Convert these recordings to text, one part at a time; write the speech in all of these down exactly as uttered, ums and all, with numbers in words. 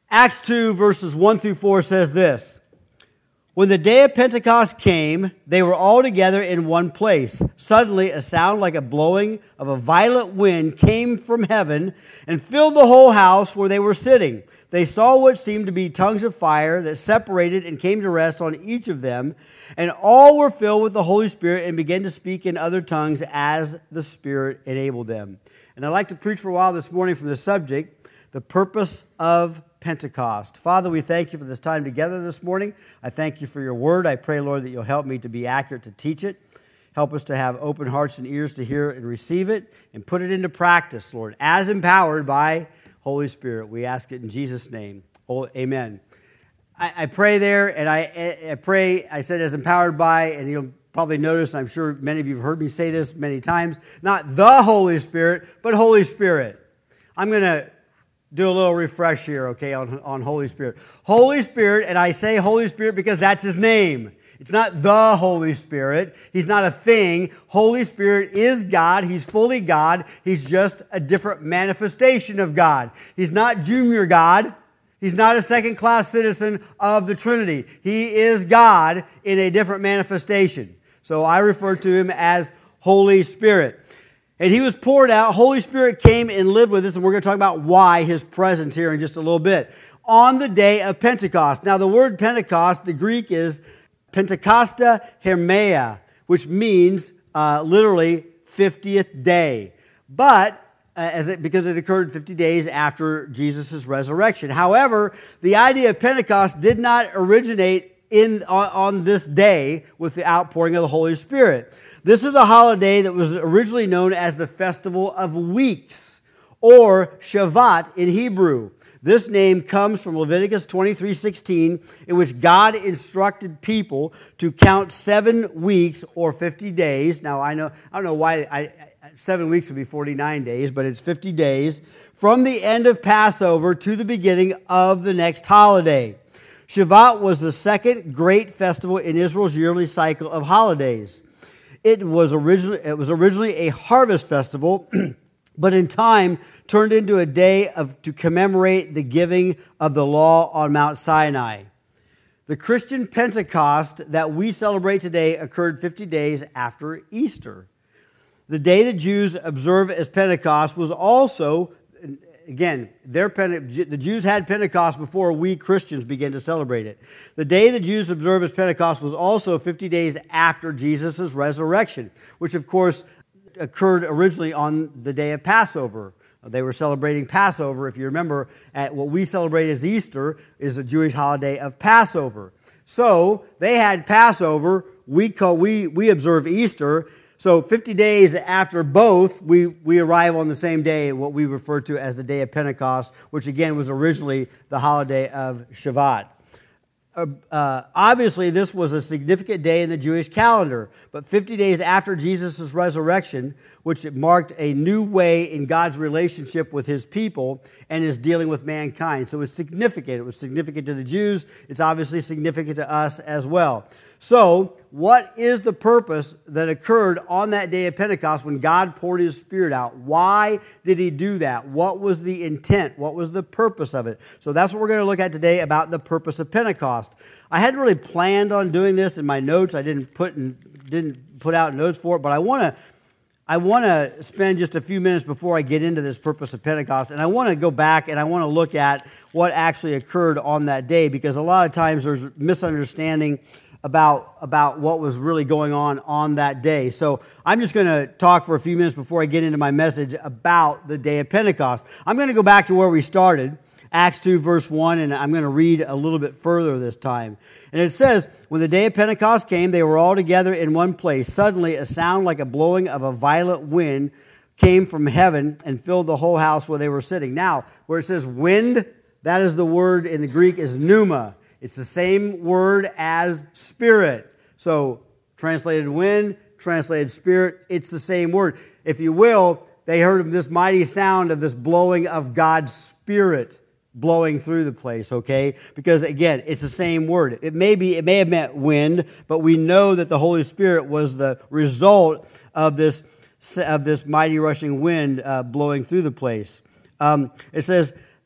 Acts two, verses one through four says this. When the day of Pentecost came, they were all together in one place. Suddenly, a sound like a blowing of a violent wind came from heaven and filled the whole house where they were sitting. They saw what seemed to be tongues of fire that separated and came to rest on each of them. And all were filled with the Holy Spirit and began to speak in other tongues as the Spirit enabled them. And I'd like to preach for a while this morning from the subject, the purpose of Pentecost. Father, we thank you for this time together this morning. I thank you for your word. I pray, Lord, that you'll help me to be accurate to teach it. Help us to have open hearts and ears to hear and receive it and put it into practice, Lord, as empowered by Holy Spirit. We ask it in Jesus' name. Oh, amen. I, I pray there, and I, I pray, I said as empowered by, and you'll probably notice, I'm sure many of you have heard me say this many times, not the Holy Spirit, but Holy Spirit. I'm going to do a little refresh here, okay, on, on Holy Spirit. Holy Spirit, and I say Holy Spirit because that's His name. It's not the Holy Spirit. He's not a thing. Holy Spirit is God. He's fully God. He's just a different manifestation of God. He's not junior God. He's not a second-class citizen of the Trinity. He is God in a different manifestation. So I refer to Him as Holy Spirit. And He was poured out. Holy Spirit came and lived with us, and we're going to talk about why His presence here in just a little bit. On the day of Pentecost. Now, the word Pentecost, the Greek is Pentecosta Hermea, which means uh, literally fiftieth day. But uh, as it, because it occurred fifty days after Jesus' resurrection. However, the idea of Pentecost did not originate in on, on this day with the outpouring of the Holy Spirit. This is a holiday that was originally known as the Festival of Weeks, or Shavat in Hebrew. This name comes from Leviticus twenty-three sixteen, in which God instructed people to count seven weeks or fifty days. Now, I know I don't know why I, seven weeks would be forty-nine days, but it's fifty days from the end of Passover to the beginning of the next holiday. Shavat was the second great festival in Israel's yearly cycle of holidays. It was originally, it was originally a harvest festival, but in time turned into a day of, to commemorate the giving of the law on Mount Sinai. The Christian Pentecost that we celebrate today occurred fifty days after Easter. The day the Jews observe as Pentecost was also, again, their the Jews had Pentecost before we Christians began to celebrate it. The day the Jews observe as Pentecost was also fifty days after Jesus' resurrection, which of course occurred originally on the day of Passover. They were celebrating Passover. If you remember, at what we celebrate as Easter is the Jewish holiday of Passover. So they had Passover. We call we we observe Easter. So fifty days after both, we, we arrive on the same day, what we refer to as the day of Pentecost, which again was originally the holiday of Shavat. Uh, uh, obviously, this was a significant day in the Jewish calendar, but fifty days after Jesus' resurrection, which marked a new way in God's relationship with His people and His dealing with mankind. So it's significant. It was significant to the Jews. It's obviously significant to us as well. So, what is the purpose that occurred on that day of Pentecost when God poured His Spirit out? Why did He do that? What was the intent? What was the purpose of it? So that's what we're going to look at today about the purpose of Pentecost. I hadn't really planned on doing this in my notes. I didn't put in, didn't put out notes for it, but I want to I want to spend just a few minutes before I get into this purpose of Pentecost, and I want to go back and I want to look at what actually occurred on that day, because a lot of times there's misunderstanding about, about what was really going on on that day. So I'm just going to talk for a few minutes before I get into my message about the day of Pentecost. I'm going to go back to where we started, Acts two, verse one, and I'm going to read a little bit further this time. And it says, when the day of Pentecost came, they were all together in one place. Suddenly, a sound like a blowing of a violent wind came from heaven and filled the whole house where they were sitting. Now, where it says wind, that is the word in the Greek is pneuma. It's the same word as spirit. So, translated wind, translated spirit, it's the same word. If you will, they heard of this mighty sound of this blowing of God's Spirit blowing through the place, okay? Because, again, it's the same word. It may be, it may have meant wind, but we know that the Holy Spirit was the result of this, of this mighty rushing wind uh, blowing through the place. Um, it says,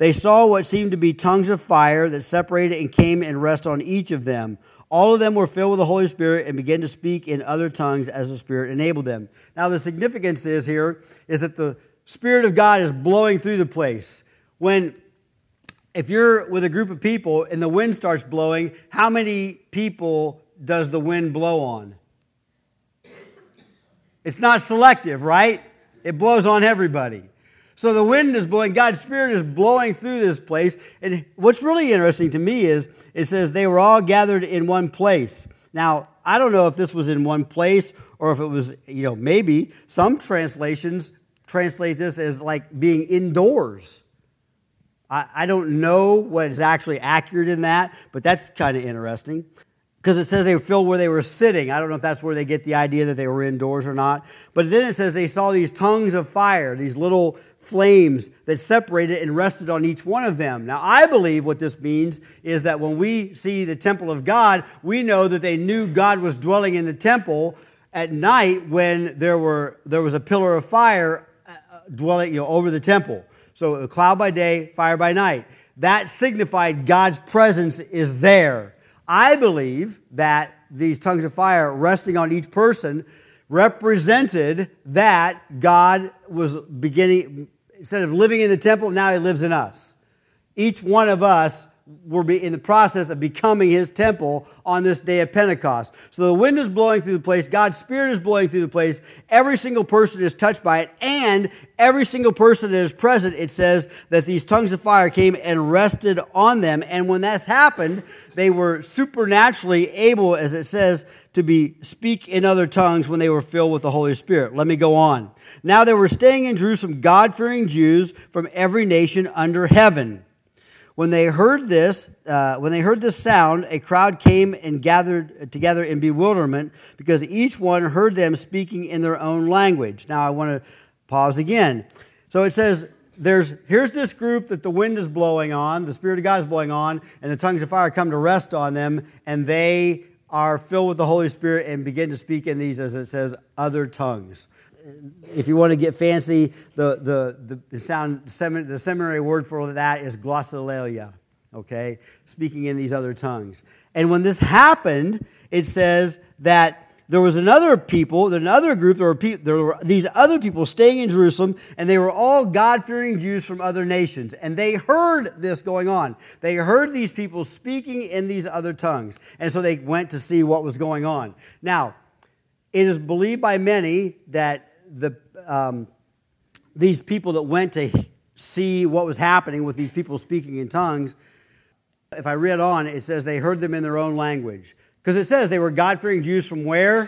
they saw what seemed to be tongues of fire that separated and came and rested on each of them. All of them were filled with the Holy Spirit and began to speak in other tongues as the Spirit enabled them. Now the significance is here is that the Spirit of God is blowing through the place. When, if you're with a group of people and the wind starts blowing, how many people does the wind blow on? It's not selective, right? It blows on everybody. So the wind is blowing, God's Spirit is blowing through this place. And what's really interesting to me is it says they were all gathered in one place. Now, I don't know if this was in one place or if it was, you know, maybe some translations translate this as like being indoors. I, I don't know what is actually accurate in that, but that's kind of interesting. Because it says they were filled where they were sitting. I don't know if that's where they get the idea that they were indoors or not. But then it says they saw these tongues of fire, these little flames that separated and rested on each one of them. Now, I believe what this means is that when we see the temple of God, we know that they knew God was dwelling in the temple at night when there were there was a pillar of fire dwelling, you know, over the temple. So a cloud by day, fire by night. That signified God's presence is there. I believe that these tongues of fire resting on each person represented that God was beginning, instead of living in the temple, now He lives in us. Each one of us were in the process of becoming His temple on this day of Pentecost. So the wind is blowing through the place, God's Spirit is blowing through the place, every single person is touched by it, and every single person that is present, it says that these tongues of fire came and rested on them, and when that's happened, they were supernaturally able, as it says, to be speak in other tongues when they were filled with the Holy Spirit. Let me go on. Now there were staying in Jerusalem God-fearing Jews from every nation under heaven. When they heard this, uh, when they heard this sound, a crowd came and gathered together in bewilderment because each one heard them speaking in their own language. Now I want to pause again. So it says, there's here's this group that the wind is blowing on, the Spirit of God is blowing on, and the tongues of fire come to rest on them, and they are filled with the Holy Spirit and begin to speak in these, as it says, other tongues. If you want to get fancy, the the the sound the seminary word for that is glossolalia, okay? Speaking in these other tongues. And when this happened, it says that there was another people, another group, there were, pe- there were these other people staying in Jerusalem, and they were all God-fearing Jews from other nations. And they heard this going on. They heard these people speaking in these other tongues. And so they went to see what was going on. Now, it is believed by many that the um, these people that went to see what was happening with these people speaking in tongues, if I read on, it says they heard them in their own language. Because it says they were God-fearing Jews from where?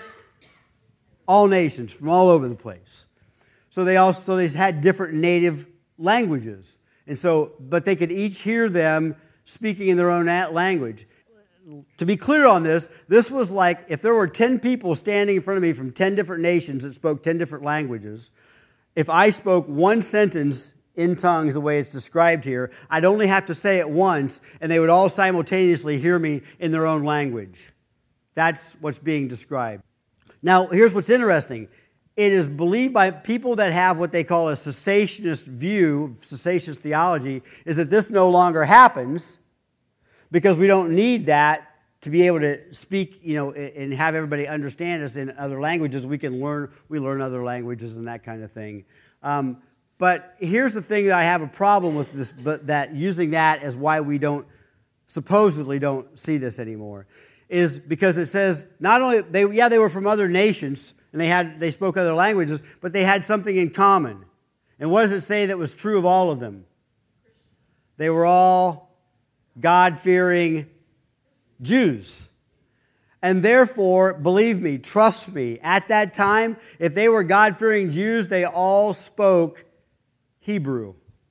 All nations, from all over the place. So they also so they had different native languages. And so, but they could each hear them speaking in their own language. To be clear on this, this was like if there were ten people standing in front of me from ten different nations that spoke ten different languages, if I spoke one sentence in tongues the way it's described here, I'd only have to say it once, and they would all simultaneously hear me in their own language. That's what's being described. Now, here's what's interesting. It is believed by people that have what they call a cessationist view, cessationist theology, is that this no longer happens because we don't need that to be able to speak, you know, and have everybody understand us in other languages. We can learn, we learn other languages and that kind of thing. Um, but here's the thing that I have a problem with this, but that using that as why we don't, supposedly don't see this anymore, is because it says not only, they yeah, they were from other nations, and they had they spoke other languages, but they had something in common. And what does it say that was true of all of them? They were all God-fearing Jews. And therefore, believe me, trust me, at that time, if they were God-fearing Jews, they all spoke Hebrew.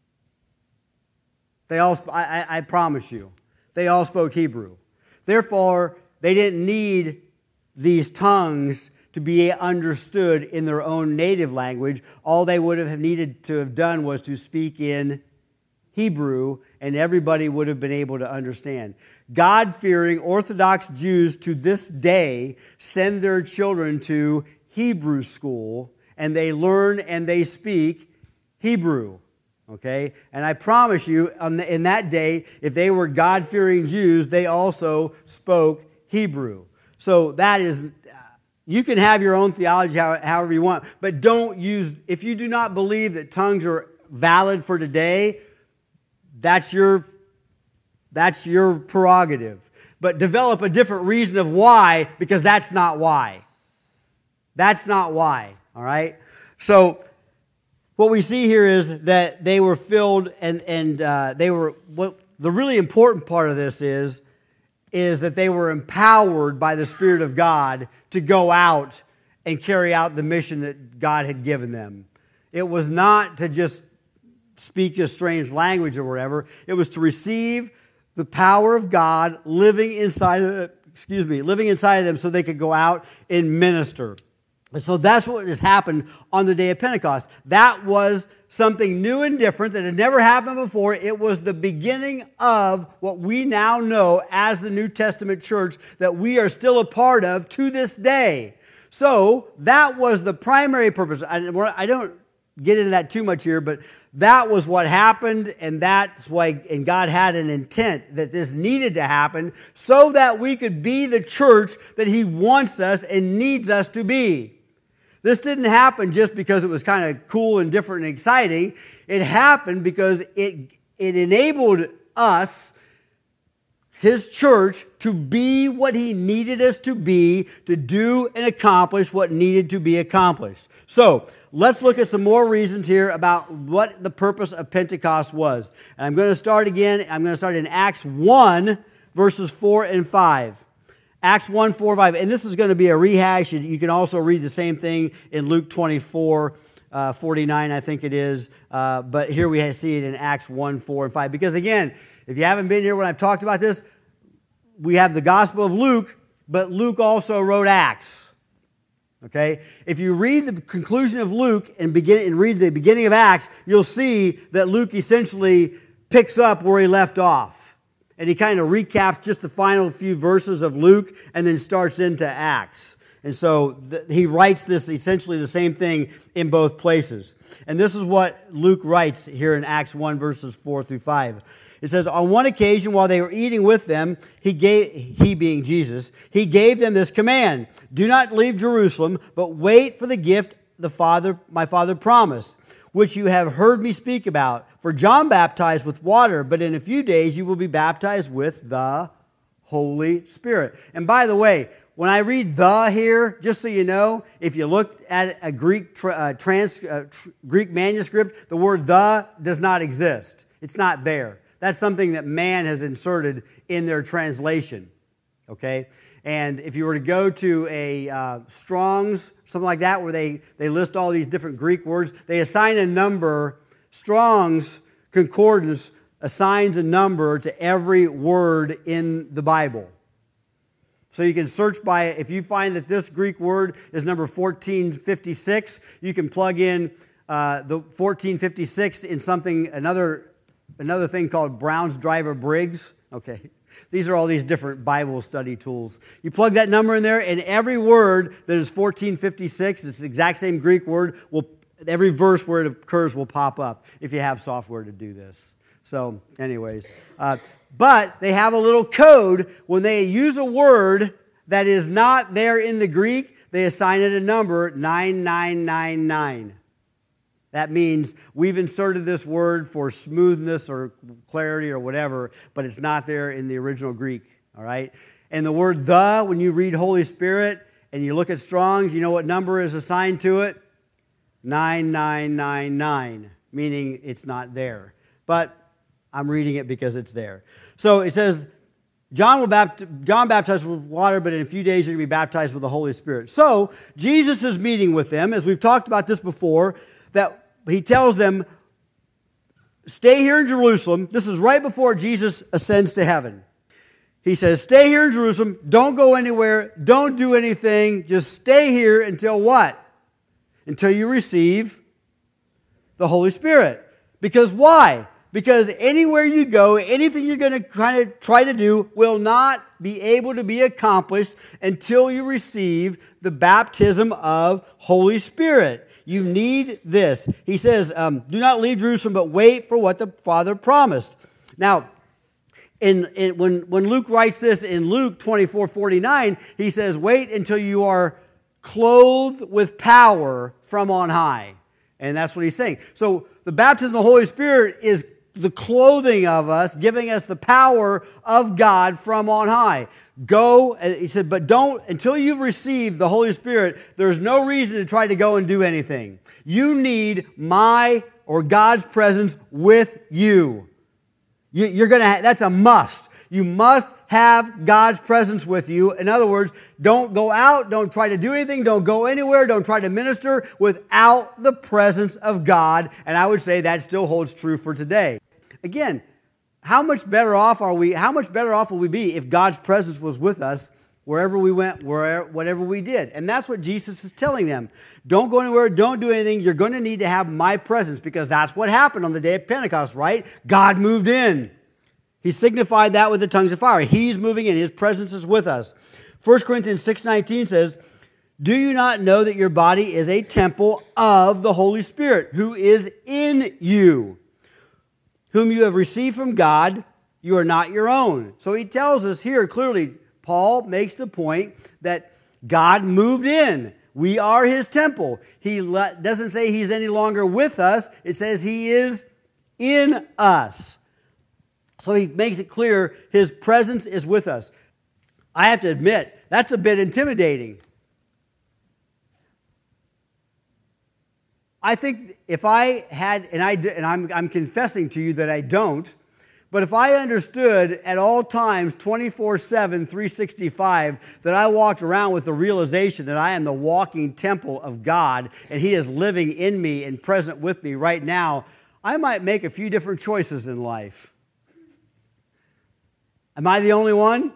They all, I, I promise you, they all spoke Hebrew. Therefore, they didn't need these tongues to be understood in their own native language. All they would have needed to have done was to speak in Hebrew, and everybody would have been able to understand. God-fearing Orthodox Jews to this day send their children to Hebrew school, and they learn and they speak Hebrew. Okay? And I promise you, on the, in that day, if they were God-fearing Jews, they also spoke Hebrew. So that is, you can have your own theology however you want, but don't use, if you do not believe that tongues are valid for today, that's your, that's your prerogative. But develop a different reason of why, because that's not why. That's not why, all right? So what we see here is that they were filled, and, and uh, they were, what the really important part of this is, is that they were empowered by the Spirit of God to go out and carry out the mission that God had given them. It was not to just speak a strange language or whatever. It was to receive the power of God living inside of them, excuse me, living inside of them so they could go out and minister. And so that's what has happened on the day of Pentecost. That was something new and different that had never happened before. It was the beginning of what we now know as the New Testament church that we are still a part of to this day. So that was the primary purpose. I, I don't get into that too much here, but that was what happened, and that's why, and God had an intent that this needed to happen so that we could be the church that He wants us and needs us to be. This didn't happen just because it was kind of cool and different and exciting. It happened because it, it enabled us, His church, to be what He needed us to be, to do and accomplish what needed to be accomplished. So, let's look at some more reasons here about what the purpose of Pentecost was. And I'm going to start again, I'm going to start in Acts one, verses four and five. Acts one, four, and five. And this is going to be a rehash. You can also read the same thing in Luke twenty-four, uh, forty-nine, I think it is. Uh, but here we see it in Acts one, four, and five. Because again, if you haven't been here when I've talked about this, we have the Gospel of Luke, but Luke also wrote Acts. Okay? If you read the conclusion of Luke and begin and read the beginning of Acts, you'll see that Luke essentially picks up where he left off. And he kind of recaps just the final few verses of Luke and then starts into Acts. And so th- he writes this essentially the same thing in both places. And this is what Luke writes here in Acts one, verses four through five. It says, on one occasion while they were eating with them, he gave, he being Jesus, he gave them this command: do not leave Jerusalem, but wait for the gift the Father, my Father promised, which you have heard me speak about. For John baptized with water, but in a few days you will be baptized with the Holy Spirit. And by the way, when I read the here, just so you know, if you look at a Greek tra- uh, trans, uh, tr- Greek manuscript, the word the does not exist. It's not there. That's something that man has inserted in their translation, okay? And if you were to go to a uh, Strong's, something like that, where they, they list all these different Greek words, they assign a number. Strong's Concordance assigns a number to every word in the Bible. So you can search by, if you find that this Greek word is number fourteen fifty-six, you can plug in uh, the fourteen fifty-six in something, another, another thing called Brown's Driver Briggs. Okay. These are all these different Bible study tools. You plug that number in there, and every word that is fourteen fifty-six, it's the exact same Greek word, will, every verse where it occurs will pop up if you have software to do this. So, anyways. Uh, but they have a little code. When they use a word that is not there in the Greek, they assign it a number, nine nine nine nine. That means we've inserted this word for smoothness or clarity or whatever, but it's not there in the original Greek, all right? And the word the, when you read Holy Spirit and you look at Strong's, you know what number is assigned to it? nine nine nine nine, meaning it's not there. But I'm reading it because it's there. So it says, John will bapt- John baptized with water, but in a few days you're going to be baptized with the Holy Spirit. So Jesus is meeting with them, as we've talked about this before, that he tells them, stay here in Jerusalem. This is right before Jesus ascends to heaven. He says, stay here in Jerusalem. Don't go anywhere. Don't do anything. Just stay here until what? Until you receive the Holy Spirit. Because why? Because anywhere you go, anything you're going to kind of try to do will not be able to be accomplished until you receive the baptism of Holy Spirit. You need this. He says, um, do not leave Jerusalem, but wait for what the Father promised. Now, in, in when, when Luke writes this in Luke twenty-four forty-nine, he says, wait until you are clothed with power from on high. And that's what he's saying. So the baptism of the Holy Spirit is the clothing of us, giving us the power of God from on high. Go, he said, but don't, until you've received the Holy Spirit, there's no reason to try to go and do anything. You need my or God's presence with you. you you're going to, that's a must. You must have God's presence with you. In other words, don't go out, don't try to do anything, don't go anywhere, don't try to minister without the presence of God. And I would say that still holds true for today. Again, how much better off are we, how much better off will we be if God's presence was with us wherever we went, wherever, whatever we did? And that's what Jesus is telling them. Don't go anywhere, don't do anything. You're going to need to have my presence, because that's what happened on the day of Pentecost, right? God moved in. He signified that with the tongues of fire. He's moving in. His presence is with us. First Corinthians six nineteen says, do you not know that your body is a temple of the Holy Spirit who is in you, whom you have received from God? You are not your own. So he tells us here clearly, Paul makes the point that God moved in. We are his temple. He doesn't say he's any longer with us. It says he is in us. So he makes it clear his presence is with us. I have to admit, that's a bit intimidating. I think if I had, and, I, and I'm, I'm confessing to you that I don't, but if I understood at all times, twenty-four seven, three sixty-five, that I walked around with the realization that I am the walking temple of God and he is living in me and present with me right now, I might make a few different choices in life. Am I the only one?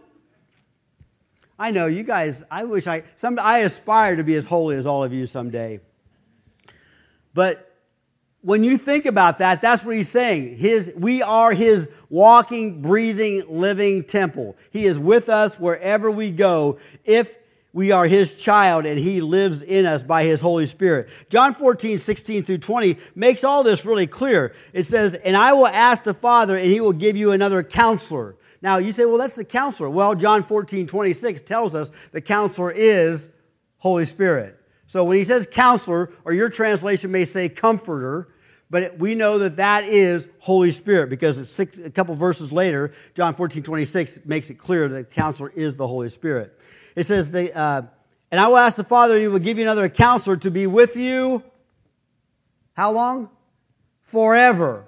I know, you guys, I wish I, some, I aspire to be as holy as all of you someday. But when you think about that, that's what he's saying. His, we are his walking, breathing, living temple. He is with us wherever we go if we are his child and he lives in us by his Holy Spirit. John fourteen, sixteen through twenty makes all this really clear. It says, and I will ask the Father and he will give you another counselor. Now, you say, well, that's the counselor. Well, John fourteen, twenty-six tells us the counselor is Holy Spirit. So when he says counselor, or your translation may say comforter, but we know that that is Holy Spirit, because it's six, a couple verses later, John fourteen, twenty-six makes it clear that counselor is the Holy Spirit. It says, the, uh, and I will ask the Father, he will give you another counselor to be with you. How long? Forever.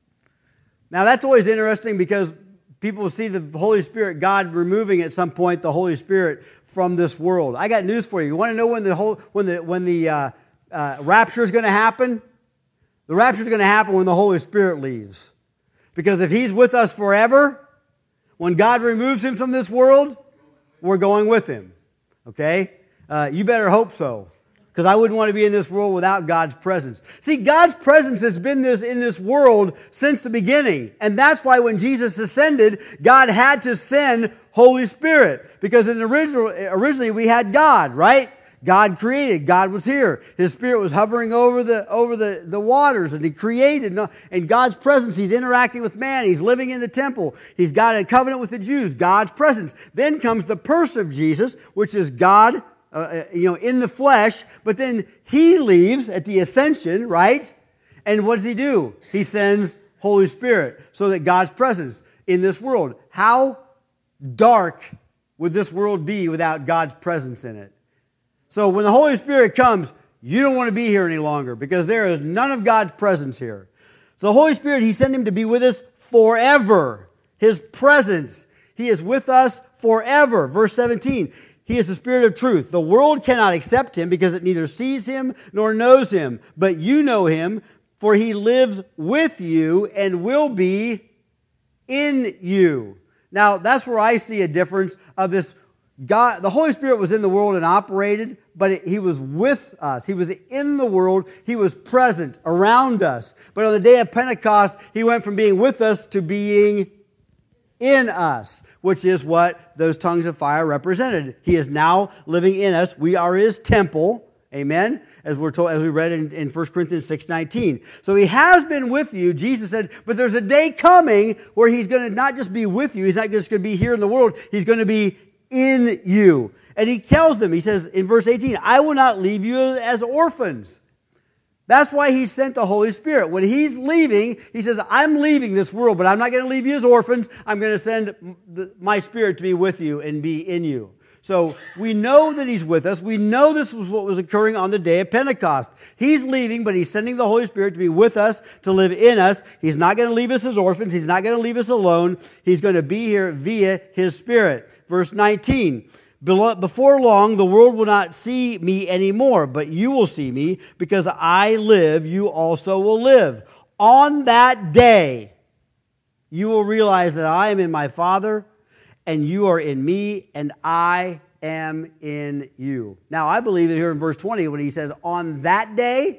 Now, that's always interesting, because people will see the Holy Spirit, God removing at some point the Holy Spirit from this world. I got news for you. You want to know when the whole when the when the uh, uh, rapture is going to happen? The rapture is going to happen when the Holy Spirit leaves. Because if he's with us forever, when God removes him from this world, we're going with him. Okay? Uh, you better hope so. Because I wouldn't want to be in this world without God's presence. See, God's presence has been this in this world since the beginning. And that's why when Jesus ascended, God had to send Holy Spirit. Because in the original, originally we had God, right? God created. God was here. His Spirit was hovering over the over the, the waters, and he created. And God's presence, he's interacting with man. He's living in the temple. He's got a covenant with the Jews. God's presence. Then comes the person of Jesus, which is God, uh, you know, in the flesh. But then he leaves at the ascension, right? And what does he do? He sends Holy Spirit, so that God's presence in this world. How dark would this world be without God's presence in it? So when the Holy Spirit comes, you don't want to be here any longer, because there is none of God's presence here. So the Holy Spirit, he sent him to be with us forever. His presence. He is with us forever. Verse seventeen, he is the Spirit of truth. The world cannot accept him because it neither sees him nor knows him. But you know him, for he lives with you and will be in you. Now, that's where I see a difference of this. God, the Holy Spirit was in the world and operated, but it, he was with us. He was in the world. He was present around us. But on the day of Pentecost, he went from being with us to being in us, which is what those tongues of fire represented. He is now living in us. We are his temple. Amen? As we're told, as we read in, in First Corinthians six nineteen. So he has been with you, Jesus said, but there's a day coming where he's going to not just be with you, he's not just going to be here in the world, he's going to be in you. And he tells them, he says in verse eighteen, I will not leave you as orphans. That's why he sent the Holy Spirit. When he's leaving, he says, I'm leaving this world, but I'm not going to leave you as orphans. I'm going to send my Spirit to be with you and be in you. So we know that he's with us. We know this was what was occurring on the day of Pentecost. He's leaving, but he's sending the Holy Spirit to be with us, to live in us. He's not going to leave us as orphans. He's not going to leave us alone. He's going to be here via his Spirit. Verse nineteen. Before long, the world will not see me anymore, but you will see me, because I live, you also will live. On that day, you will realize that I am in my Father, and you are in me, and I am in you. Now, I believe that here in verse twenty, when he says, on that day,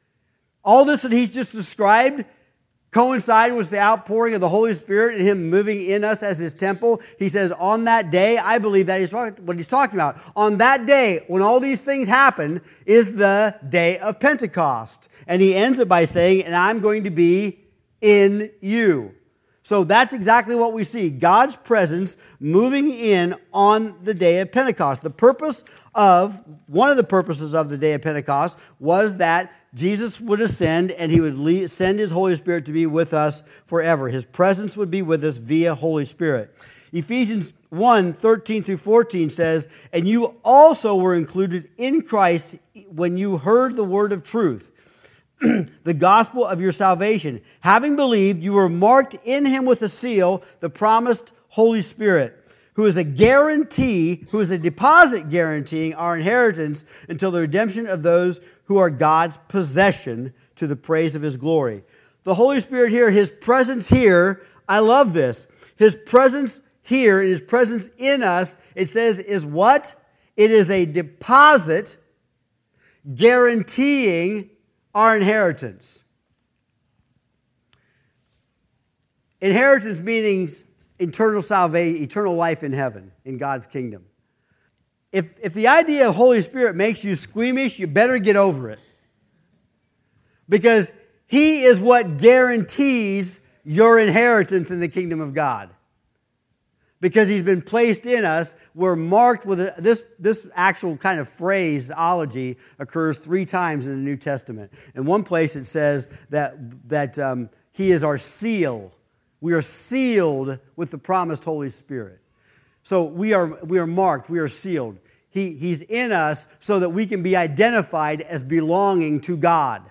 all this that he's just described coincide with the outpouring of the Holy Spirit and him moving in us as his temple. He says, on that day, I believe that is what he's talking about. On that day, when all these things happen, is the day of Pentecost. And he ends it by saying, and I'm going to be in you. So that's exactly what we see. God's presence moving in on the day of Pentecost. The purpose of, one of the purposes of the day of Pentecost was that Jesus would ascend and he would send his Holy Spirit to be with us forever. His presence would be with us via Holy Spirit. Ephesians one, thirteen through fourteen says, and you also were included in Christ when you heard the word of truth, the gospel of your salvation. Having believed, you were marked in him with a seal, the promised Holy Spirit, who is a guarantee, who is a deposit guaranteeing our inheritance until the redemption of those who are God's possession, to the praise of his glory. The Holy Spirit here, his presence here, I love this. His presence here, and his presence in us, it says is what? It is a deposit guaranteeing our inheritance. Inheritance means eternal salvation, eternal life in heaven, in God's kingdom. If, if the idea of Holy Spirit makes you squeamish, you better get over it. Because he is what guarantees your inheritance in the kingdom of God. Because he's been placed in us, we're marked with a, this, this actual kind of phraseology occurs three times in the New Testament. In one place it says that, that um, he is our seal. We are sealed with the promised Holy Spirit. So we are, we are marked, we are sealed. He, he's in us so that we can be identified as belonging to God.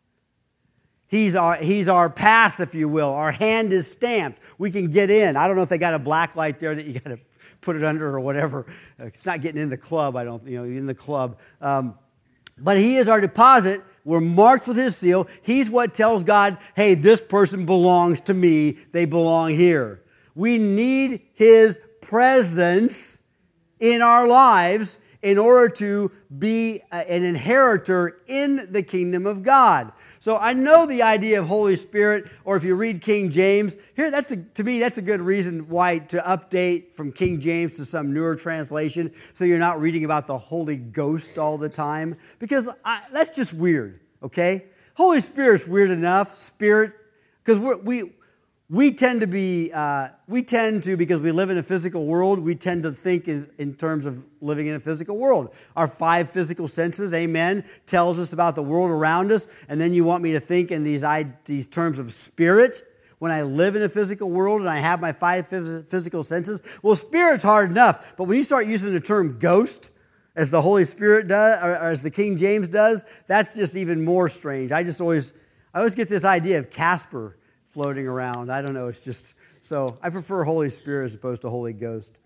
He's our, he's our pass, if you will. Our hand is stamped. We can get in. I don't know if they got a black light there that you got to put it under or whatever. It's not getting in the club, I don't, you know, in the club. Um, but he is our deposit. We're marked with his seal. He's what tells God, hey, this person belongs to me. They belong here. We need his presence in our lives in order to be an inheritor in the kingdom of God. So I know the idea of Holy Spirit, or if you read King James, here that's a, to me that's a good reason why to update from King James to some newer translation, so you're not reading about the Holy Ghost all the time, because I, that's just weird. Okay, Holy Spirit's weird enough. Spirit, because we we tend to be uh, we tend to because we live in a physical world. We tend to think in, in terms of living in a physical world. Our five physical senses, amen, tells us about the world around us. And then you want me to think in these these terms of spirit when I live in a physical world and I have my five physical senses. Well, spirit's hard enough, but when you start using the term ghost, as the Holy Spirit does, or as the King James does, that's just even more strange. I just always, I always get this idea of Casper floating around. I don't know, it's just, so I prefer Holy Spirit as opposed to Holy Ghost.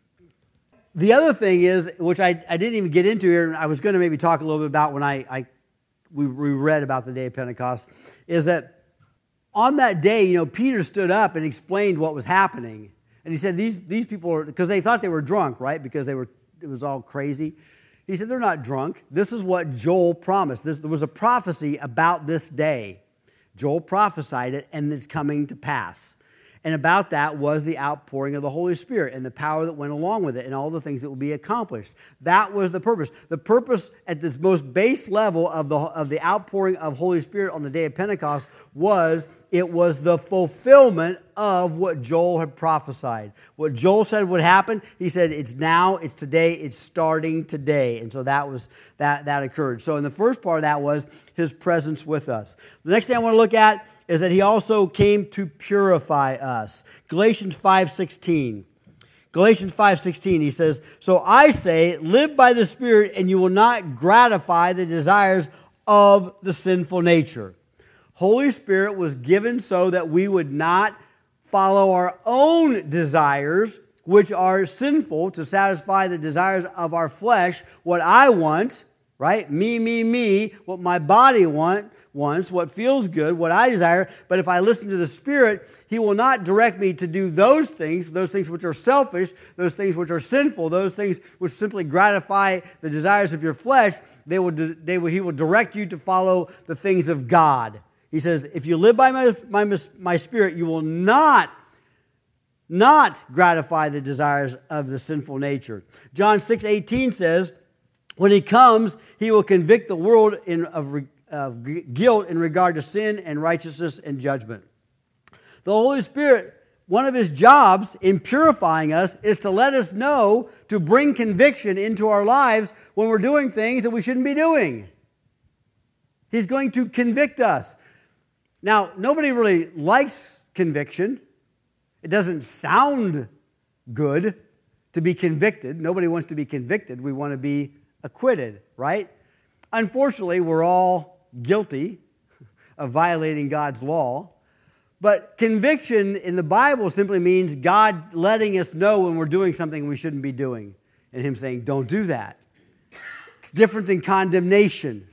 The other thing is, which I, I didn't even get into here, and I was going to maybe talk a little bit about when I, I we, we read about the day of Pentecost, is that on that day, you know, Peter stood up and explained what was happening. And he said, these, these people are, because they thought they were drunk, right? Because they were, it was all crazy. He said, they're not drunk. This is what Joel promised. This, there was a prophecy about this day. Joel prophesied it, and it's coming to pass. And about that was the outpouring of the Holy Spirit and the power that went along with it and all the things that would be accomplished. That was the purpose. The purpose at this most base level of the, of the outpouring of Holy Spirit on the day of Pentecost was it was the fulfillment of what Joel had prophesied. What Joel said would happen, he said it's now, it's today, it's starting today. And so that was that, that occurred. So in the first part of that was his presence with us. The next thing I want to look at is that he also came to purify us. Galatians five sixteen. Galatians five sixteen, he says, "So I say, live by the Spirit, and you will not gratify the desires of the sinful nature." Holy Spirit was given so that we would not follow our own desires, which are sinful, to satisfy the desires of our flesh, what I want, right? Me, me, me, what my body want, wants, what feels good, what I desire. But if I listen to the Spirit, He will not direct me to do those things, those things which are selfish, those things which are sinful, those things which simply gratify the desires of your flesh. They will, they will, He will direct you to follow the things of God. He says, if you live by my, my, my Spirit, you will not, not gratify the desires of the sinful nature. John six eighteen says, when He comes, He will convict the world in, of, of guilt in regard to sin and righteousness and judgment. The Holy Spirit, one of His jobs in purifying us is to let us know, to bring conviction into our lives when we're doing things that we shouldn't be doing. He's going to convict us. Now, nobody really likes conviction. It doesn't sound good to be convicted. Nobody wants to be convicted. We want to be acquitted, right? Unfortunately, we're all guilty of violating God's law. But conviction in the Bible simply means God letting us know when we're doing something we shouldn't be doing, and Him saying, don't do that. It's different than condemnation.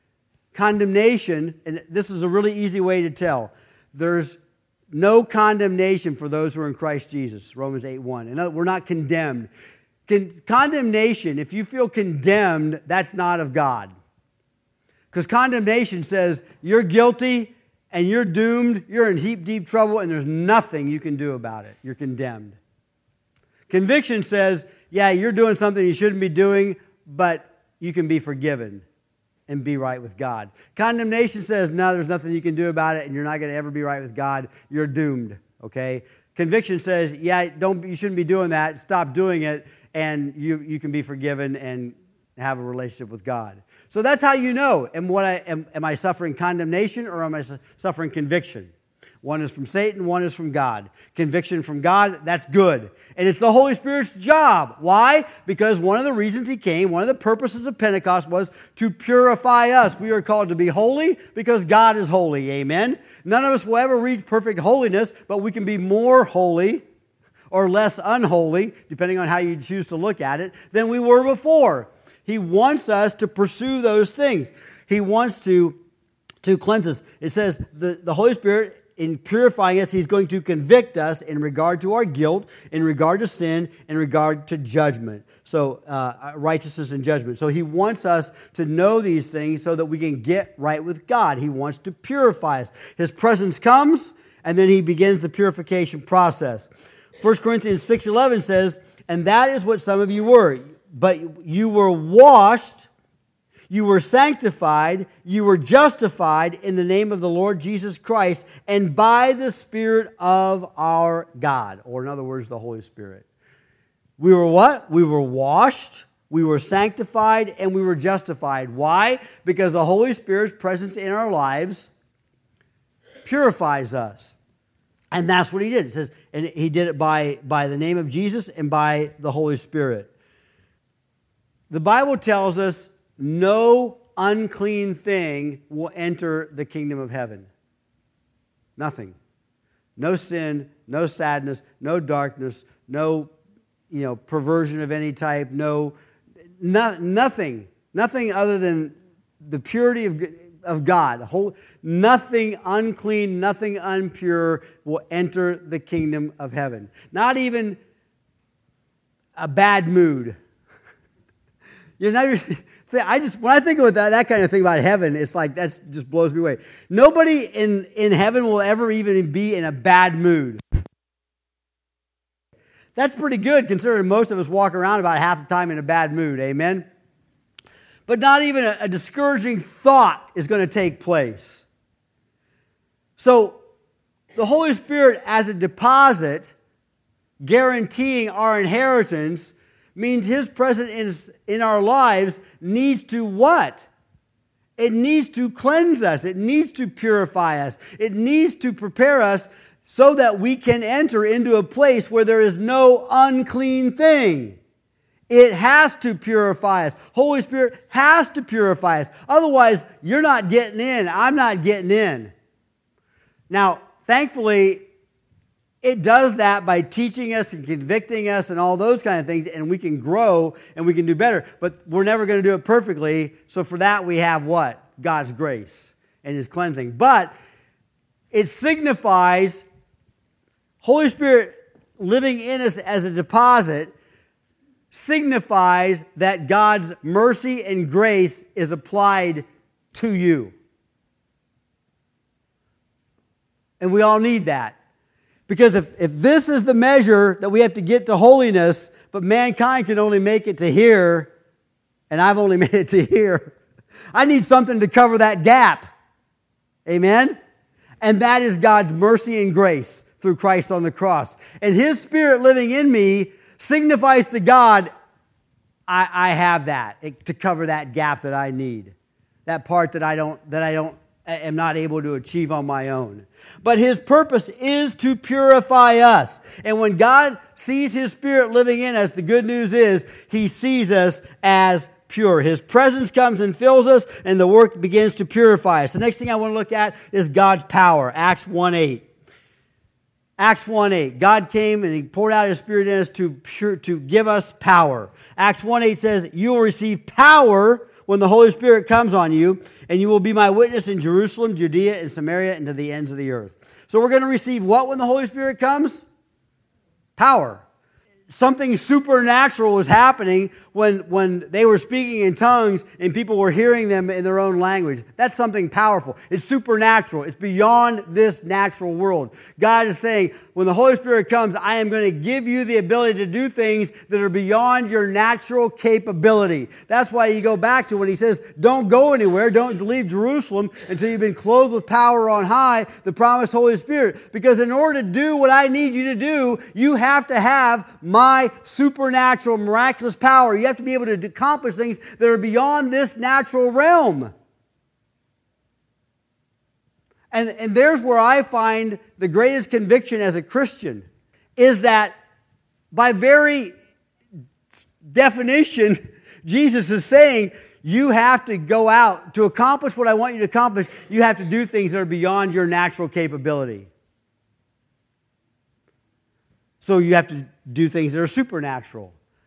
Condemnation, and this is a really easy way to tell. There's no condemnation for those who are in Christ Jesus, Romans eight one. And we're not condemned. Con- condemnation, if you feel condemned, that's not of God. Because condemnation says you're guilty and you're doomed, you're in heap deep trouble, and there's nothing you can do about it. You're condemned. Conviction says, yeah, you're doing something you shouldn't be doing, but you can be forgiven and be right with God. Condemnation says, no, there's nothing you can do about it, and you're not going to ever be right with God. You're doomed, okay? Conviction says, yeah, don't, you shouldn't be doing that. Stop doing it, and you, you can be forgiven and have a relationship with God. So that's how you know, am, what I, am, am I suffering condemnation or am I su- suffering conviction? One is from Satan, one is from God. Conviction from God, that's good. And it's the Holy Spirit's job. Why? Because one of the reasons He came, one of the purposes of Pentecost was to purify us. We are called to be holy because God is holy. Amen? None of us will ever reach perfect holiness, but we can be more holy or less unholy, depending on how you choose to look at it, than we were before. He wants us to pursue those things. He wants to, to cleanse us. It says the, the Holy Spirit, in purifying us, He's going to convict us in regard to our guilt, in regard to sin, in regard to judgment. So uh, righteousness and judgment. So He wants us to know these things so that we can get right with God. He wants to purify us. His presence comes, and then He begins the purification process. First Corinthians six eleven says, and that is what some of you were. But you were washed, you were sanctified, you were justified in the name of the Lord Jesus Christ and by the Spirit of our God. Or in other words, the Holy Spirit. We were what? We were washed, we were sanctified, and we were justified. Why? Because the Holy Spirit's presence in our lives purifies us. And that's what He did. It says, and He did it by, by the name of Jesus and by the Holy Spirit. The Bible tells us no unclean thing will enter the kingdom of heaven. Nothing. No sin, no sadness, no darkness, no, you know, perversion of any type, no, no nothing. Nothing other than the purity of, of God. Whole, nothing unclean, nothing impure will enter the kingdom of heaven. Not even a bad mood. You know, I just when I think of that, that kind of thing about heaven, it's like that just blows me away. Nobody in, in heaven will ever even be in a bad mood. That's pretty good considering most of us walk around about half the time in a bad mood. Amen? But not even a, a discouraging thought is going to take place. So, the Holy Spirit as a deposit, guaranteeing our inheritance, means His presence in, in our lives needs to what? It needs to cleanse us. It needs to purify us. It needs to prepare us so that we can enter into a place where there is no unclean thing. It has to purify us. Holy Spirit has to purify us. Otherwise, you're not getting in. I'm not getting in. Now, thankfully, it does that by teaching us and convicting us and all those kind of things, and we can grow and we can do better. But we're never going to do it perfectly. So for that, we have what? God's grace and His cleansing. But it signifies Holy Spirit living in us as a deposit signifies that God's mercy and grace is applied to you. And we all need that. Because if, if this is the measure that we have to get to holiness, but mankind can only make it to here, and I've only made it to here, I need something to cover that gap. Amen? And that is God's mercy and grace through Christ on the cross. And His Spirit living in me signifies to God, I, I have that it, to cover that gap that I need. That part that I don't, that I don't, am not able to achieve on my own. But His purpose is to purify us. And when God sees His Spirit living in us, the good news is He sees us as pure. His presence comes and fills us, and the work begins to purify us. The next thing I want to look at is God's power. Acts one eight. Acts one eight. God came and He poured out His Spirit in us to, pure, to give us power. Acts one eight says, you will receive power when the Holy Spirit comes on you, and you will be my witness in Jerusalem, Judea, and Samaria, and to the ends of the earth. So we're going to receive what when the Holy Spirit comes? Power. Something supernatural was happening when, when they were speaking in tongues and people were hearing them in their own language. That's something powerful. It's supernatural. It's beyond this natural world. God is saying, when the Holy Spirit comes, I am going to give you the ability to do things that are beyond your natural capability. That's why you go back to when He says, don't go anywhere, don't leave Jerusalem until you've been clothed with power on high, the promised Holy Spirit. Because in order to do what I need you to do, you have to have my supernatural, miraculous power. You have to be able to accomplish things that are beyond this natural realm. And, and there's where I find the greatest conviction as a Christian, is that by very definition, Jesus is saying, you have to go out to accomplish what I want you to accomplish. You have to do things that are beyond your natural capability. So you have to do things that are supernatural.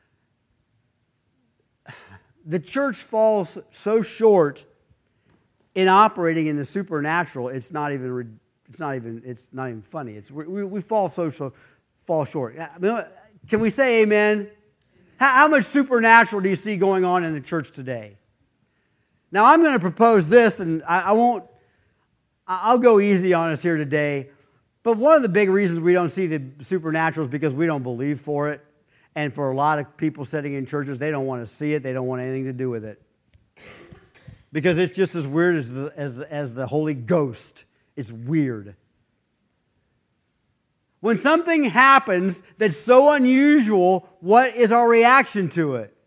The church falls so short in operating in the supernatural. It's not even. It's not even. It's not even funny. It's we, we fall so, so fall short. I mean, can we say amen? How, how much supernatural do you see going on in the church today? Now I'm going to propose this, and I, I won't. I'll go easy on us here today. But one of the big reasons we don't see the supernatural is because we don't believe for it. And for a lot of people sitting in churches, they don't want to see it. They don't want anything to do with it. Because it's just as weird as the, as, as the Holy Ghost. It's weird. When something happens that's so unusual, what is our reaction to it?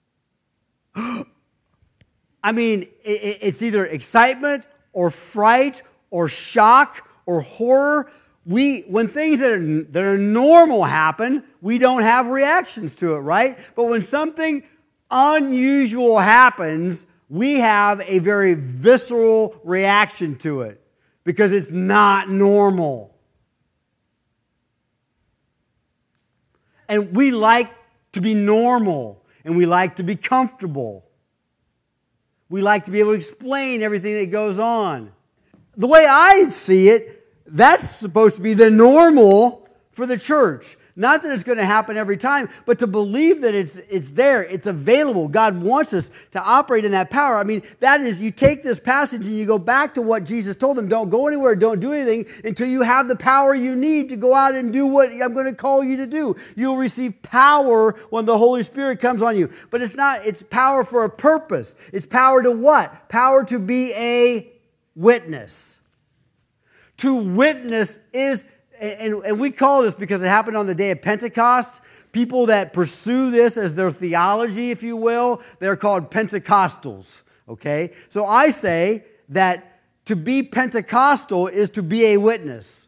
I mean, it, it's either excitement or fright or shock or horror. We, when things that are, that are normal happen, we don't have reactions to it, right? But when something unusual happens, we have a very visceral reaction to it because it's not normal. And we like to be normal, and we like to be comfortable. We like to be able to explain everything that goes on. The way I see it, that's supposed to be the normal for the church. Not that it's going to happen every time, but to believe that it's it's there, it's available. God wants us to operate in that power. I mean, that is, you take this passage and you go back to what Jesus told them. Don't go anywhere, don't do anything until you have the power you need to go out and do what I'm going to call you to do. You'll receive power when the Holy Spirit comes on you. But it's not, it's power for a purpose. It's power to what? Power to be a witness. To witness is, and, and we call this because it happened on the day of Pentecost. People that pursue this as their theology, if you will, they're called Pentecostals, okay? So I say that to be Pentecostal is to be a witness.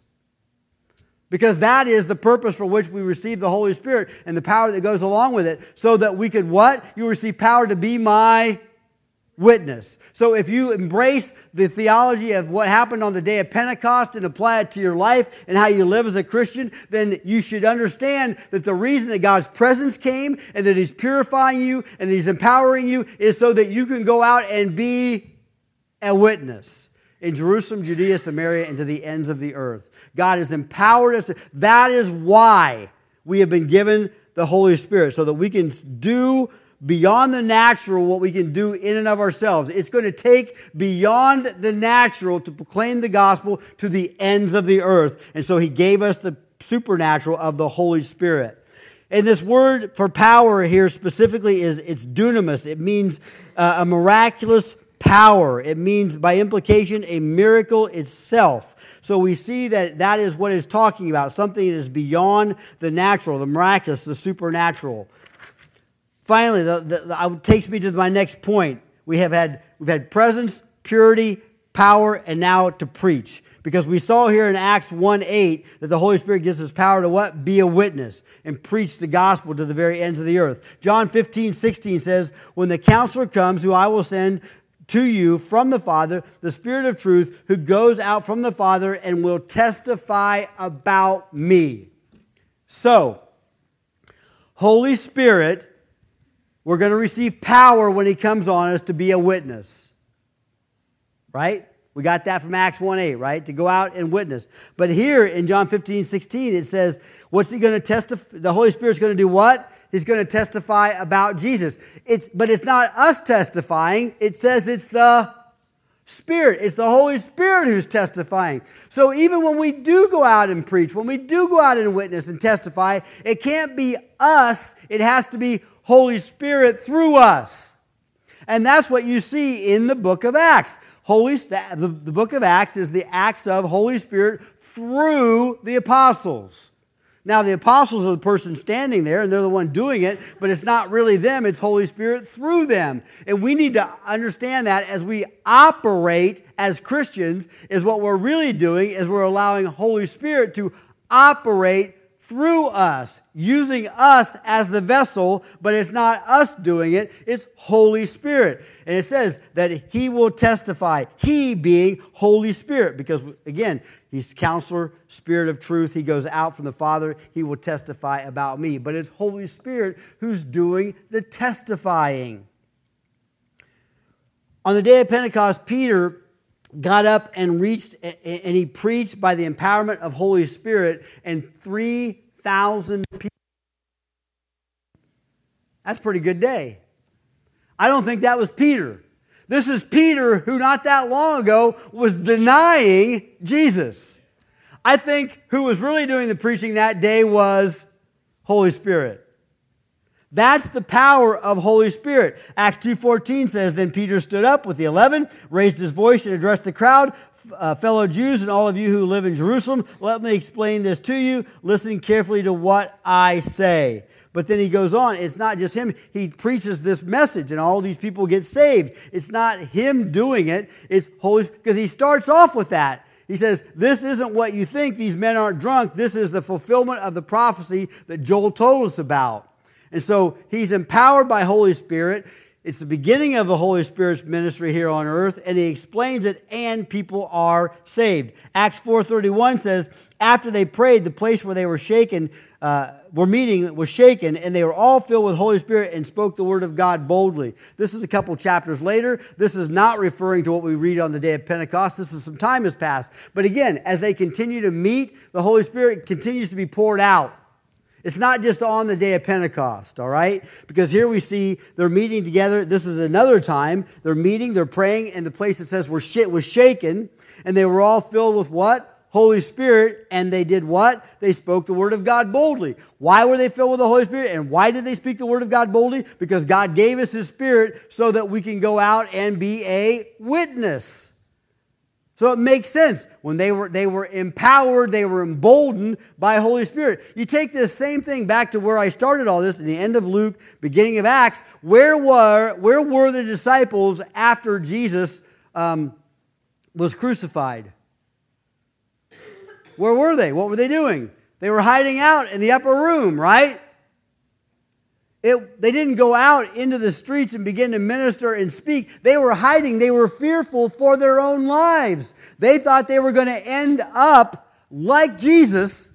Because that is the purpose for which we receive the Holy Spirit and the power that goes along with it, so that we could what? You receive power to be my witness. So if you embrace the theology of what happened on the day of Pentecost and apply it to your life and how you live as a Christian, then you should understand that the reason that God's presence came and that He's purifying you and that He's empowering you is so that you can go out and be a witness in Jerusalem, Judea, Samaria, and to the ends of the earth. God has empowered us. That is why we have been given the Holy Spirit, so that we can do beyond the natural what we can do in and of ourselves. It's going to take beyond the natural to proclaim the gospel to the ends of the earth. And so He gave us the supernatural of the Holy Spirit. And this word for power here specifically is it's dunamis. It means uh, a miraculous power. It means, by implication, a miracle itself. So we see that that is what it's talking about, something that is beyond the natural, the miraculous, the supernatural. Finally, the, the, the, it takes me to my next point. We have had we've had presence, purity, power, and now to preach. Because we saw here in Acts one eight that the Holy Spirit gives us power to what? Be a witness and preach the gospel to the very ends of the earth. John fifteen sixteen says, when the counselor comes, who I will send to you from the Father, the Spirit of truth, who goes out from the Father and will testify about me. So, Holy Spirit, we're going to receive power when He comes on us to be a witness. Right? We got that from Acts one eight, right? To go out and witness. But here in John fifteen sixteen, it says, what's He going to testify? The Holy Spirit's going to do what? He's going to testify about Jesus. It's, but it's not us testifying. It says it's the Spirit. It's the Holy Spirit who's testifying. So even when we do go out and preach, when we do go out and witness and testify, it can't be us. It has to be Holy Spirit through us. And that's what you see in the book of Acts. Holy, the, the book of Acts is the acts of Holy Spirit through the apostles. Now, the apostles are the person standing there, and they're the one doing it, but it's not really them. It's Holy Spirit through them. And we need to understand that as we operate as Christians, is what we're really doing is we're allowing Holy Spirit to operate through us, using us as the vessel, but it's not us doing it, it's Holy Spirit. And it says that He will testify, He being Holy Spirit, because again, He's Counselor, Spirit of truth. He goes out from the Father, He will testify about me. But it's Holy Spirit who's doing the testifying. On the day of Pentecost, Peter got up and reached, and he preached by the empowerment of Holy Spirit, and three thousand people. That's a pretty good day. I don't think that was Peter. This is Peter who not that long ago was denying Jesus. I think who was really doing the preaching that day was Holy Spirit. That's the power of Holy Spirit. Acts two fourteen says, then Peter stood up with the eleven, raised his voice and addressed the crowd. Uh, fellow Jews and all of you who live in Jerusalem, let me explain this to you. Listen carefully to what I say. But then he goes on. It's not just him. He preaches this message and all these people get saved. It's not him doing it. It's Holy, because he starts off with that. He says, this isn't what you think. These men aren't drunk. This is the fulfillment of the prophecy that Joel told us about. And so he's empowered by Holy Spirit. It's the beginning of the Holy Spirit's ministry here on earth, and he explains it, and people are saved. Acts four thirty-one says, after they prayed, the place where they were shaken, uh, were meeting was shaken, and they were all filled with Holy Spirit and spoke the word of God boldly. This is a couple chapters later. This is not referring to what we read on the day of Pentecost. This is some time has passed. But again, as they continue to meet, the Holy Spirit continues to be poured out. It's not just on the day of Pentecost, all right? Because here we see they're meeting together. This is another time. They're meeting, they're praying, and the place that says was shaken, and they were all filled with what? Holy Spirit, and they did what? They spoke the word of God boldly. Why were they filled with the Holy Spirit? And why did they speak the word of God boldly? Because God gave us His Spirit so that we can go out and be a witness. So it makes sense. When they were they were empowered, they were emboldened by Holy Spirit. You take this same thing back to where I started all this, in the end of Luke, beginning of Acts. Where were, where were the disciples after Jesus um, was crucified? Where were they? What were they doing? They were hiding out in the upper room, right? It, they didn't go out into the streets and begin to minister and speak. They were hiding. They were fearful for their own lives. They thought they were going to end up like Jesus,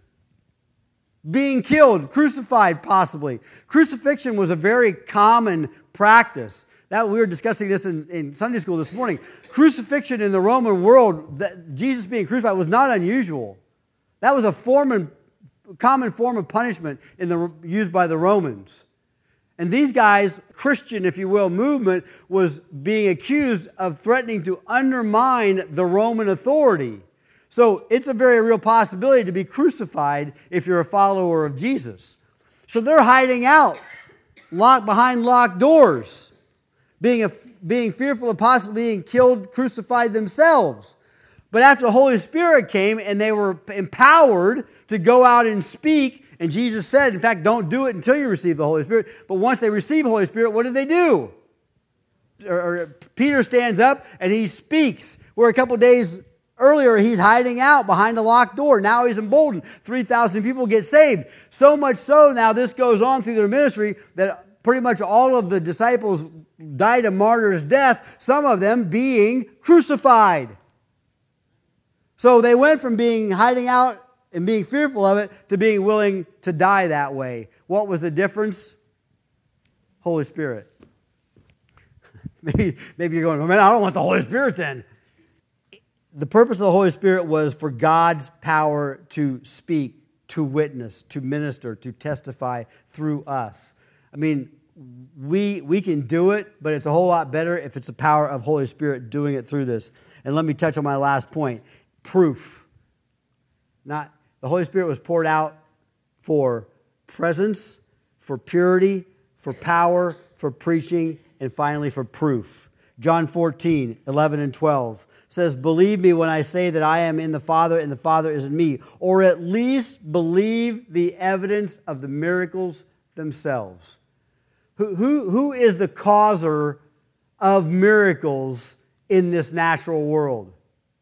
being killed, crucified possibly. Crucifixion was a very common practice. That we were discussing this in, in Sunday school this morning. Crucifixion in the Roman world, that Jesus being crucified, was not unusual. That was a form and common form of punishment in the, used by the Romans. And these guys, Christian, if you will, movement, was being accused of threatening to undermine the Roman authority. So it's a very real possibility to be crucified if you're a follower of Jesus. So they're hiding out, locked behind locked doors, being, a, being fearful of possibly being killed, crucified themselves. But after the Holy Spirit came and they were empowered to go out and speak, and Jesus said, in fact, don't do it until you receive the Holy Spirit. But once they receive the Holy Spirit, what did they do? Or, or Peter stands up and he speaks. Where a couple days earlier, he's hiding out behind a locked door. Now he's emboldened. three thousand people get saved. So much so now this goes on through their ministry that pretty much all of the disciples died a martyr's death, some of them being crucified. So they went from being hiding out and being fearful of it to being willing to die that way. What was the difference? Holy Spirit. maybe, maybe you're going, oh, man, I don't want the Holy Spirit then. The purpose of the Holy Spirit was for God's power to speak, to witness, to minister, to testify through us. I mean, we, we can do it, but it's a whole lot better if it's the power of Holy Spirit doing it through this. And let me touch on my last point. Proof. Not the Holy Spirit was poured out for presence, for purity, for power, for preaching, and finally for proof. John fourteen, eleven and twelve says, believe me when I say that I am in the Father and the Father is in me, or at least believe the evidence of the miracles themselves. Who, who, who is the causer of miracles in this natural world?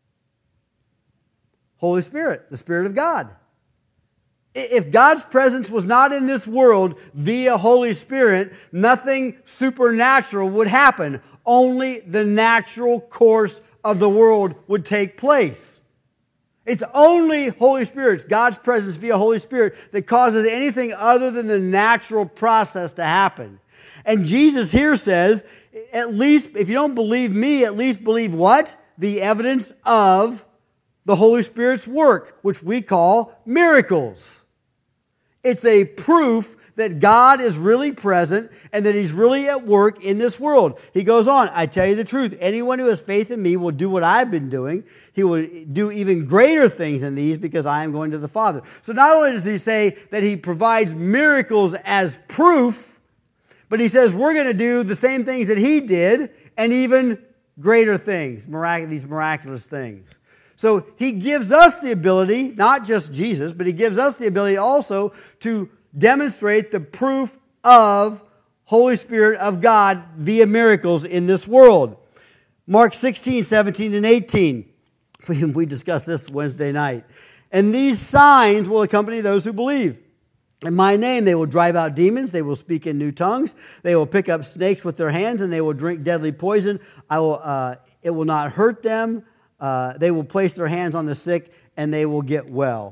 Holy Spirit, the Spirit of God. If God's presence was not in this world via Holy Spirit, nothing supernatural would happen. Only the natural course of the world would take place. It's only Holy Spirit, God's presence via Holy Spirit, that causes anything other than the natural process to happen. And Jesus here says, at least, if you don't believe me, at least believe what? The evidence of the Holy Spirit's work, which we call miracles. It's a proof that God is really present and that He's really at work in this world. He goes on, I tell you the truth, anyone who has faith in me will do what I've been doing. He will do even greater things than these because I am going to the Father. So not only does He say that He provides miracles as proof, but He says we're going to do the same things that He did and even greater things, mirac- these miraculous things. So He gives us the ability, not just Jesus, but He gives us the ability also to demonstrate the proof of Holy Spirit of God via miracles in this world. Mark sixteen, seventeen, and eighteen. We, we discussed this Wednesday night. And these signs will accompany those who believe. In my name they will drive out demons, they will speak in new tongues, they will pick up snakes with their hands, and they will drink deadly poison. I will. Uh, it will not hurt them. Uh, they will place their hands on the sick and they will get well.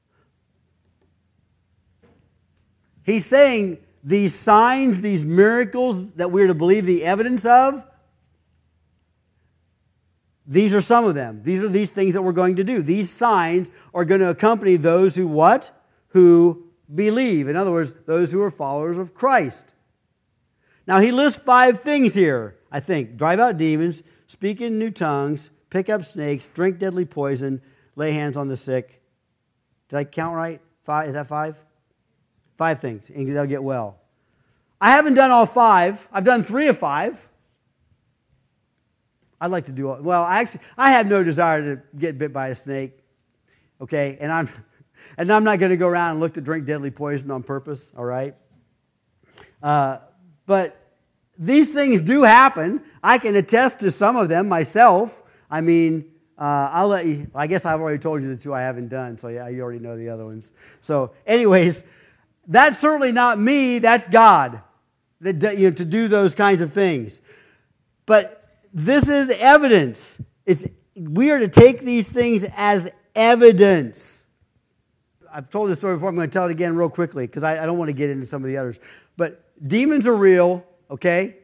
He's saying these signs, these miracles that we're to believe the evidence of, these are some of them. These are these things that we're going to do. These signs are going to accompany those who what? Who believe. In other words, those who are followers of Christ. Now, he lists five things here, I think. Drive out demons, speak in new tongues, pick up snakes, drink deadly poison, lay hands on the sick. Did I count right? Five? Is that five? Five things, and they'll get well. I haven't done all five. I've done three of five. I'd like to do all, well, I actually, I have no desire to get bit by a snake, okay? And I'm, and I'm not going to go around and look to drink deadly poison on purpose, all right? Uh, but these things do happen. I can attest to some of them myself. I mean, uh, I'll let you, I guess I've already told you the two I haven't done, so yeah, you already know the other ones. So anyways, that's certainly not me, that's God, that, you know, to do those kinds of things. But this is evidence. It's, we are to take these things as evidence. I've told this story before. I'm going to tell it again real quickly because I, I don't want to get into some of the others. But demons are real, okay?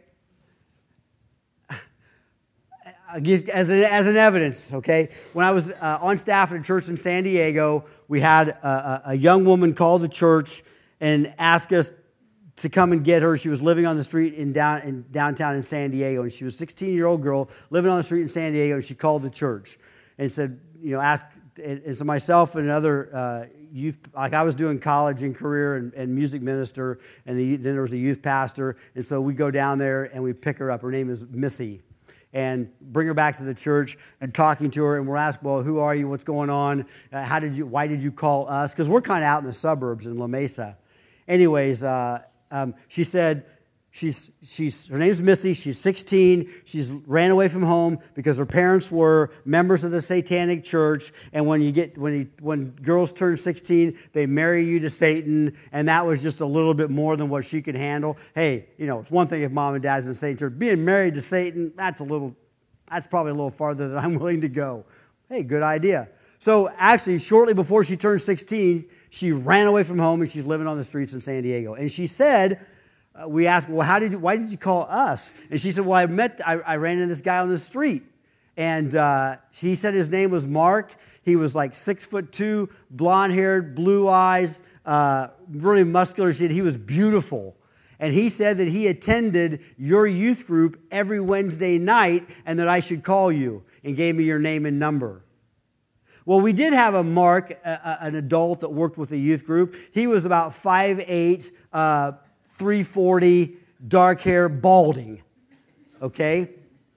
As, a, as an evidence, okay? When I was uh, on staff at a church in San Diego, we had a, a young woman call the church and ask us to come and get her. She was living on the street in, down, in downtown in San Diego, and she was a sixteen-year-old girl living on the street in San Diego, and she called the church and said, you know, ask, and, and so myself and another uh, youth, like I was doing college and career and, and music minister, and the, then there was a youth pastor, and so we go down there and we pick her up. Her name is Missy. And bring her back to the church and talking to her, and we're asking, well, who are you? What's going on? Uh, how did you? Why did you call us? Because we're kind of out in the suburbs in La Mesa. Anyways, uh, um, she said she's she's her name's Missy. She's sixteen. She's ran away from home because her parents were members of the Satanic Church. And when you get when you, when girls turn sixteen, they marry you to Satan, and that was just a little bit more than what she could handle. Hey, you know, it's one thing if mom and dad's in the Satan Church. Being married to Satan, that's a little, that's probably a little farther than I'm willing to go. Hey, good idea. So actually, shortly before she turned sixteen, she ran away from home and she's living on the streets in San Diego. And she said, uh, we asked, well, how did you, why did you call us? And she said, well, I met, I, I ran into this guy on the street. And uh, he said his name was Mark. He was like six foot two, blonde-haired, blue eyes, uh, really muscular. He was beautiful. And he said that he attended your youth group every Wednesday night and that I should call you, and gave me your name and number. Well, we did have a Mark, a, a, an adult that worked with the youth group. He was about five eight, uh, three forty, dark hair, balding, okay?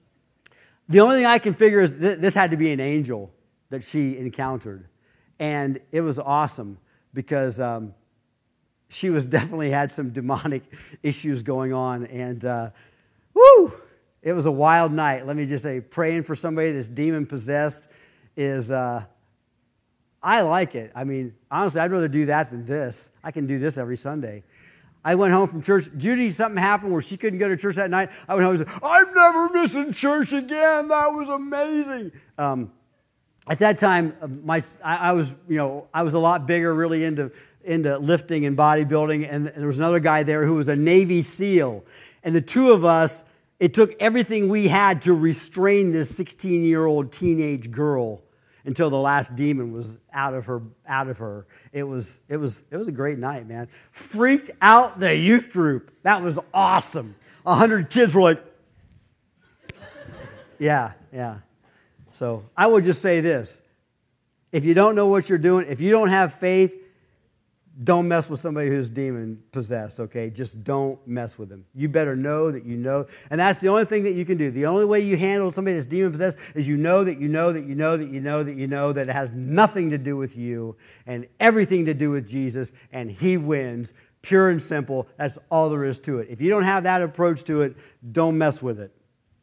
The only thing I can figure is th- this had to be an angel that she encountered. And it was awesome because um, she was definitely had some demonic issues going on. And uh, woo, it was a wild night. Let me just say, praying for somebody that's demon-possessed is... Uh, I like it. I mean, honestly, I'd rather do that than this. I can do this every Sunday. I went home from church. Judy, something happened where she couldn't go to church that night. I went home and said, I'm never missing church again. That was amazing. Um, at that time, my I, I was, you know, I was a lot bigger, really into, into lifting and bodybuilding. And there was another guy there who was a Navy SEAL. And the two of us, it took everything we had to restrain this sixteen-year-old teenage girl until the last demon was out of her. Out of her, it was it was it was a great night, man. Freaked out the youth group. That was awesome. A hundred kids were like, yeah, yeah. So I would just say this: if you don't know what you're doing, if you don't have faith, don't mess with somebody who's demon possessed, okay? Just don't mess with them. You better know that you know. And that's the only thing that you can do. The only way you handle somebody that's demon possessed is you know that you know that you know that you know that you know that it has nothing to do with you and everything to do with Jesus, and he wins, pure and simple. That's all there is to it. If you don't have that approach to it, don't mess with it.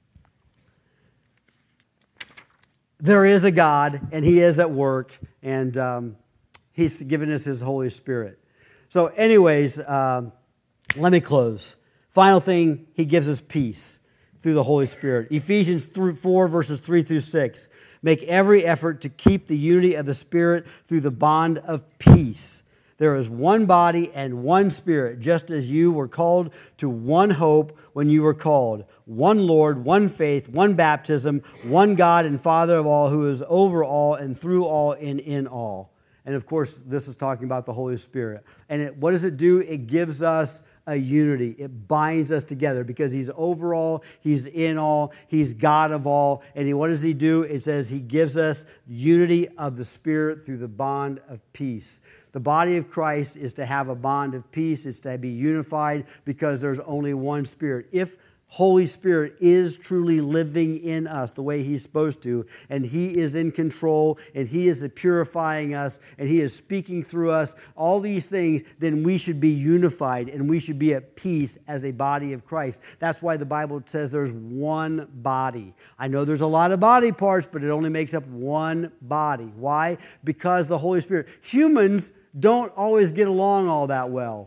There is a God, and he is at work, and um, he's given us his Holy Spirit. So anyways, um, let me close. Final thing, he gives us peace through the Holy Spirit. Ephesians four, verses three through six. Make every effort to keep the unity of the Spirit through the bond of peace. There is one body and one Spirit, just as you were called to one hope when you were called. One Lord, one faith, one baptism, one God and Father of all, who is over all and through all and in all. And of course, this is talking about the Holy Spirit. And it, what does it do? It gives us a unity. It binds us together because He's over all, He's in all, He's God of all. And he, what does He do? It says He gives us unity of the Spirit through the bond of peace. The body of Christ is to have a bond of peace. It's to be unified because there's only one Spirit. If Holy Spirit is truly living in us the way He's supposed to, and He is in control, and He is purifying us, and He is speaking through us, all these things, then we should be unified, and we should be at peace as a body of Christ. That's why the Bible says there's one body. I know there's a lot of body parts, but it only makes up one body. Why? Because the Holy Spirit. Humans don't always get along all that well.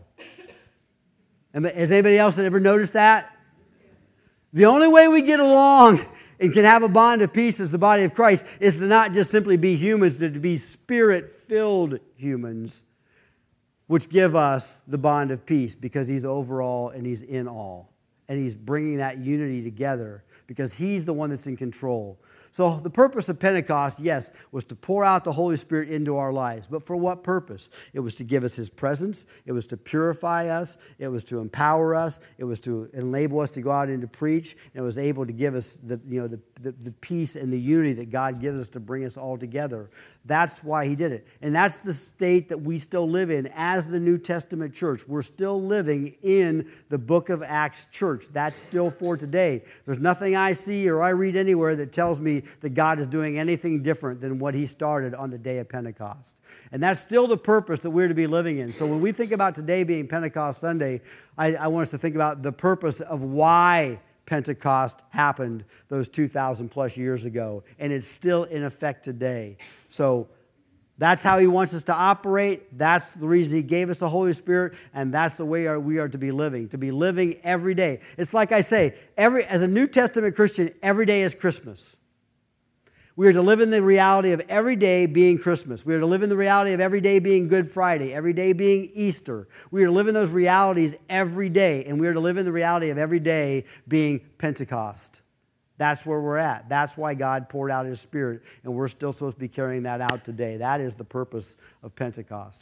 Has anybody else ever noticed that? The only way we get along and can have a bond of peace as the body of Christ is to not just simply be humans, but to be Spirit-filled humans, which give us the bond of peace because He's over all and He's in all. And He's bringing that unity together because He's the one that's in control. So the purpose of Pentecost, yes, was to pour out the Holy Spirit into our lives. But for what purpose? It was to give us His presence. It was to purify us. It was to empower us. It was to enable us to go out and to preach. And it was able to give us the, you know, the, the, the peace and the unity that God gives us to bring us all together. That's why He did it. And that's the state that we still live in as the New Testament church. We're still living in the book of Acts church. That's still for today. There's nothing I see or I read anywhere that tells me that God is doing anything different than what He started on the day of Pentecost. And that's still the purpose that we're to be living in. So when we think about today being Pentecost Sunday, I, I want us to think about the purpose of why Pentecost happened those two thousand plus years ago. And it's still in effect today. So that's how He wants us to operate. That's the reason He gave us the Holy Spirit, and that's the way we are to be living, to be living every day. It's like I say, every as a New Testament Christian, every day is Christmas. We are to live in the reality of every day being Christmas. We are to live in the reality of every day being Good Friday, every day being Easter. We are to live in those realities every day, and we are to live in the reality of every day being Pentecost. That's where we're at. That's why God poured out His Spirit, and we're still supposed to be carrying that out today. That is the purpose of Pentecost.